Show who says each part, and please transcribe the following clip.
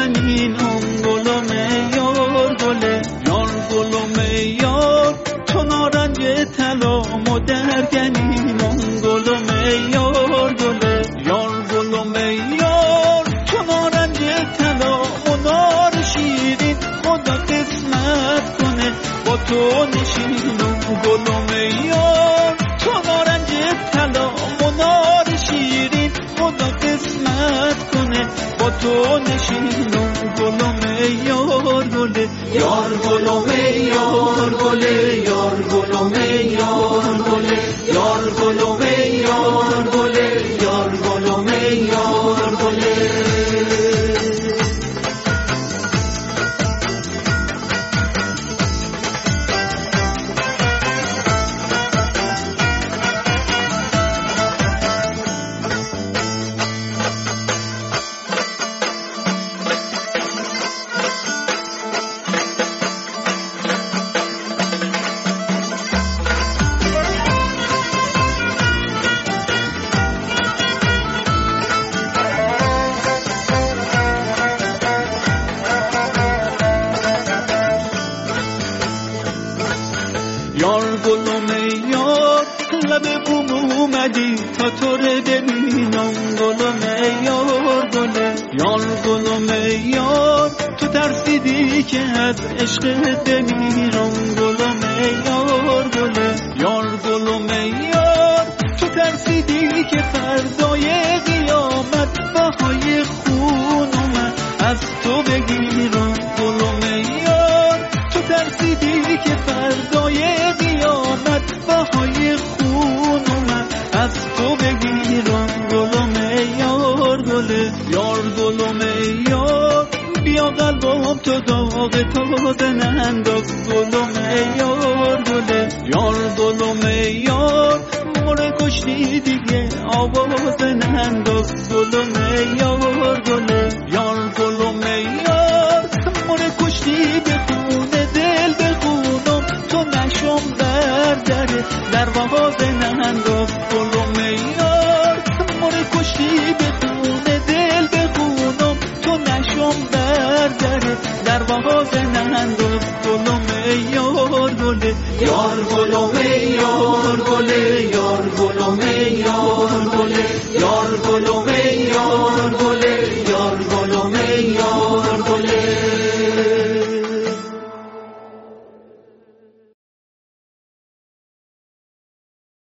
Speaker 1: درگنینم گلم یار گله یار گلم یار تو نارنج طلام و درگنینم گلم یار گله یار گلم یار تو نارنج طلام و نار شیرین خدا قسمت کنه با تو نشینم گلم یار تو نارنج طلام و نار شیرین خدا قسمت کنه با تو نشینم گلم یار گله یار گلم یار گله یار گلم یار گله یار گلم یار گله یار گلم یار گله یار گلم یار لب بوم اومدی تا تو رو ببینم گلم یار گله یار گلم یار تو ترسیدی که از عشقت بمیرم گلم یار گله یار گلم یار تو ترسیدی که فردای قیامت بهای خونم از تو بگیرم گلم یار تو ترسیدی که فردای قیامت بهای خونم از تو بگیرم گلم یار گله یار گلم یار بیا قلبم تو داغ تازه ننداز گلم یار گله یار گلم یار مره کشتی دیگه آواز ننداز گلم یار گله یار گلم یار مره کشتی به خونه دل بخونم تو نشم بردره در واز ننداز گلم یار مره کشتی به خونه دل بخونم تو نشم بردره در واز ننداز گلم یار گله یار گلم یار گله یار گلم یار گله یار گلم یار گله یار گلم یار